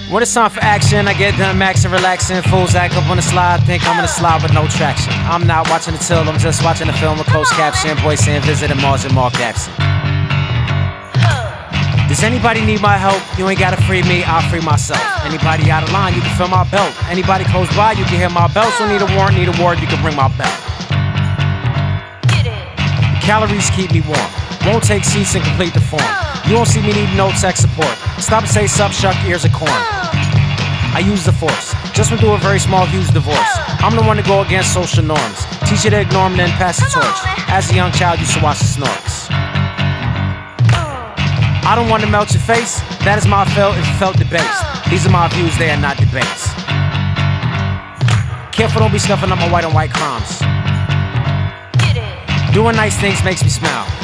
When it's time for action, I get done maxing, relaxing. Fools act up on the slide, think I'm gonna slide with no traction. I'm not watching the till, I'm just watching the film with closed caption. Boy saying visit Mars and Mark Jackson. Does anybody need my help? You ain't gotta free me, I'll free myself. Anybody out of line, you can feel my belt. Anybody close by, you can hear my bell. So need a warrant, need a word, you can bring my bell. Calories keep me warm. Won't take seats and complete the form. You won't see me need no tech support. Stop and say sup, shuck ears of corn. I use the force. Just went through a very small, huge divorce. I'm the one to go against social norms. Teach you to ignore them, then pass the torch. As a young child, used to watch the snorks. I don't want to melt your face. That is my felt if you felt debased. These are my views, they are not debates. Careful, don't be scuffing up my white on white crimes. Doing nice things makes me smile.